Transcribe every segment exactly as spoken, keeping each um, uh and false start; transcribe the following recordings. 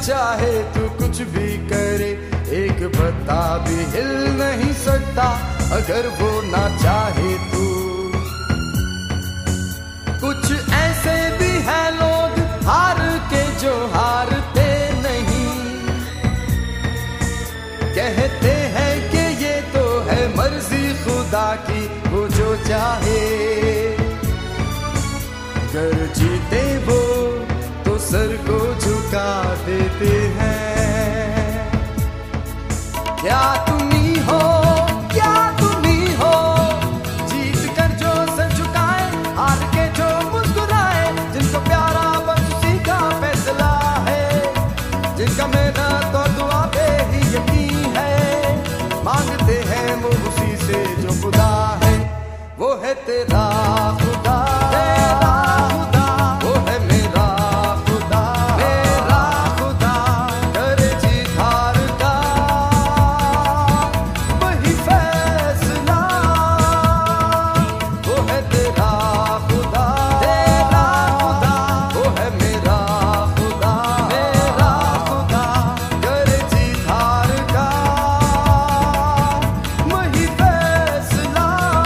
चाहे तू कुछ भी करे, एक पत्ता भी हिल नहीं सकता अगर वो ना चाहे तू। कुछ ऐसे भी है लोग हार के जो हारते नहीं, कहते हैं कि ये तो है मर्जी खुदा की, वो जो चाहे। कर जीते वो तो सर को झुका देते हैं। क्या तुम ही हो, क्या तुम ही हो, जीत कर जो सर झुकाए, हार के जो मुस्कुराए, जिनको प्यारा बस उसी का फैसला है, जिनका मेहनत और दुआ पे ही यकीन है, मांगते हैं वो उसी से जो खुदा है। वो है तेरा खुदा, तेरा खुदा, वो है मेरा खुदा, मेरा खुदा। करे जीत हार का वही फैसला, वो है तेरा खुदा, तेरा खुदा, वो है मेरा खुदा, मेरा खुदा। करे जीत हार का वही फैसला।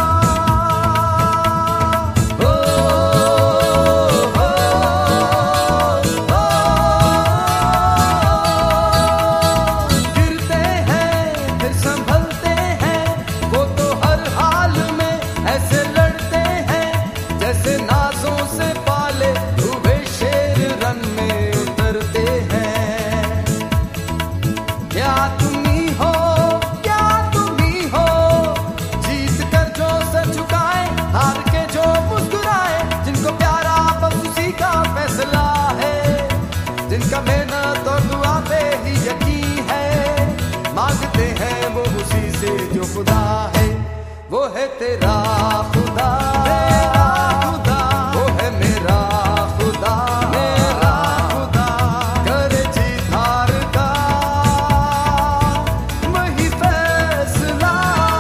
जिनका मेहनत और दुआ पे ही यकीन है, मांगते हैं वो उसी से जो खुदा है। वो है तेरा खुदा, तेरा खुदा, वो है मेरा खुदा, मेरा खुदा। करे जीत हार का वही फैसला।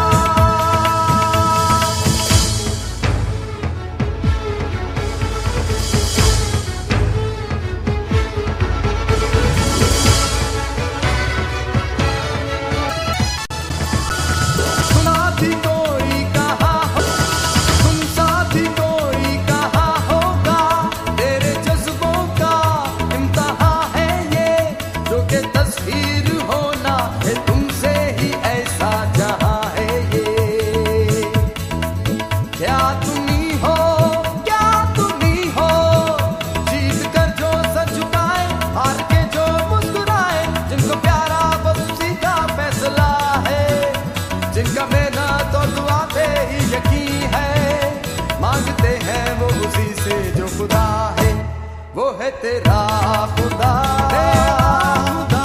कोई कहा हो, तुम साथी कोई कहा होगा, तेरे जज्बों का इम्तिहां है ये, जो कि तस्वीर होना है तुमसे ही ऐसा जहां है ये। क्या तुम ही हो, क्या तुम ही हो, जीत कर जो सर झुकाए, हार के जो मुस्कुराए, जिनको प्यारा बस उसी का फैसला है, जिनका मेहनत और दुआ पे ही यकीन है, मांगते हैं वो उसी से जो खुदा है। वो है तेरा खुदा, तेरा खुदा।